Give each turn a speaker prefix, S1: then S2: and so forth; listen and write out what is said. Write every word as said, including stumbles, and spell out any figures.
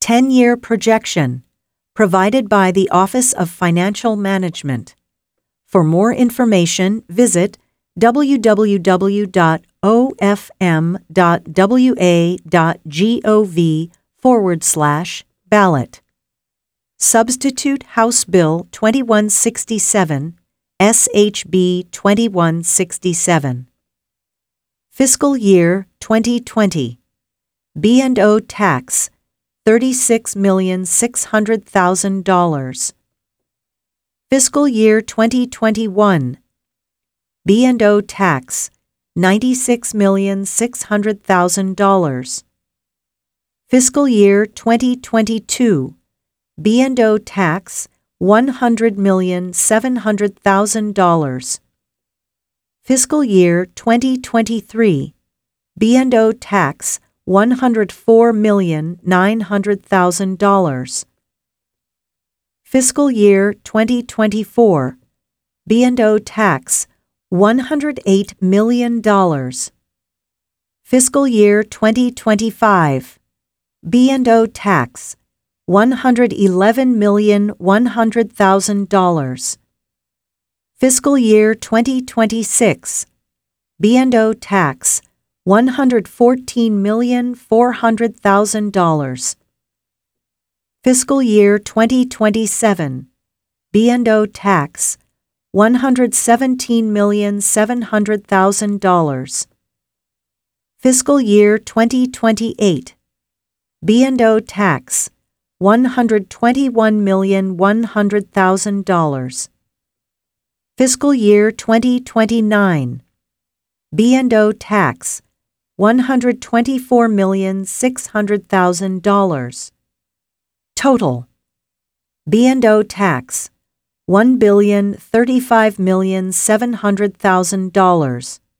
S1: ten-year projection, provided by the Office of Financial Management. For more information, visit w w w dot o f m dot w a dot gov forward slash ballot. Substitute House Bill twenty-one sixty-seven, S H B twenty-one sixty-seven. Fiscal Year twenty twenty. B and O tax, thirty-six million six hundred thousand dollars. Fiscal Year twenty twenty-one. B and O tax, ninety-six million six hundred thousand dollars. Fiscal Year twenty twenty-two. B and O tax, one hundred million seven hundred thousand dollars. Fiscal Year twenty twenty-three. B and O tax, one hundred four million nine hundred thousand dollars. Fiscal Year twenty twenty-four. B and O tax, one hundred eight million dollars. Fiscal Year twenty twenty-five. B and O tax, one hundred eleven million one hundred thousand dollars. Fiscal Year twenty twenty-six. B and O tax, one hundred fourteen million four hundred thousand dollars. Fiscal Year twenty twenty-seven. B and O tax, one hundred seventeen million seven hundred thousand dollars. Fiscal Year twenty twenty-eight. B and O tax, one hundred twenty-one million one hundred thousand dollars. Fiscal Year twenty twenty-nine. B and O tax, one hundred twenty-four million six hundred thousand dollars. Total. B and O tax, one billion thirty-five million seven hundred thousand dollars.